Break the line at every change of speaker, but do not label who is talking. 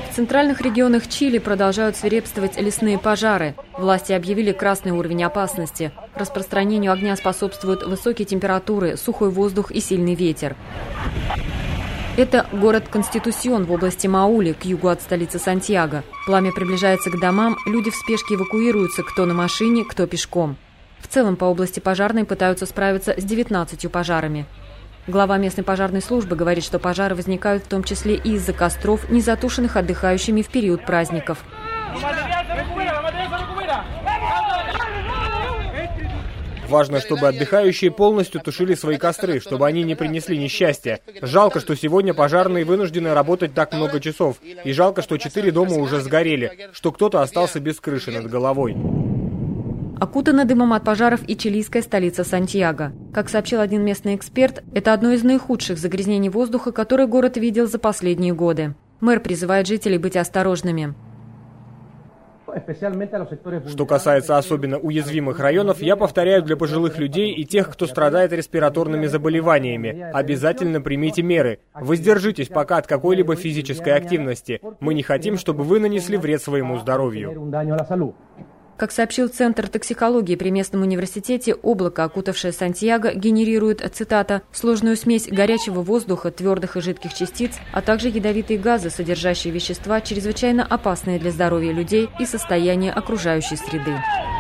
В центральных регионах Чили продолжают свирепствовать лесные пожары. Власти объявили красный уровень опасности. Распространению огня способствуют высокие температуры, сухой воздух и сильный ветер. Это город Конститусьон в области Маули, к югу от столицы Сантьяго. Пламя приближается к домам, люди в спешке эвакуируются, кто на машине, кто пешком. В целом по области пожарной пытаются справиться с 19 пожарами. Глава местной пожарной службы говорит, что пожары возникают в том числе и из-за костров, не затушенных отдыхающими в период праздников.
Важно, чтобы отдыхающие полностью тушили свои костры, чтобы они не принесли несчастья. Жалко, что сегодня пожарные вынуждены работать так много часов. И жалко, что 4 дома уже сгорели, что кто-то остался без крыши над головой.
Окутана дымом от пожаров и чилийская столица Сантьяго. Как сообщил один местный эксперт, это одно из наихудших загрязнений воздуха, которые город видел за последние годы. Мэр призывает жителей быть осторожными.
Что касается особенно уязвимых районов, я повторяю для пожилых людей и тех, кто страдает респираторными заболеваниями. Обязательно примите меры. Воздержитесь пока от какой-либо физической активности. Мы не хотим, чтобы вы нанесли вред своему здоровью.
Как сообщил Центр токсикологии при местном университете, облако, окутавшее Сантьяго, генерирует, цитата, «сложную смесь горячего воздуха, твердых и жидких частиц, а также ядовитые газы, содержащие вещества, чрезвычайно опасные для здоровья людей и состояния окружающей среды».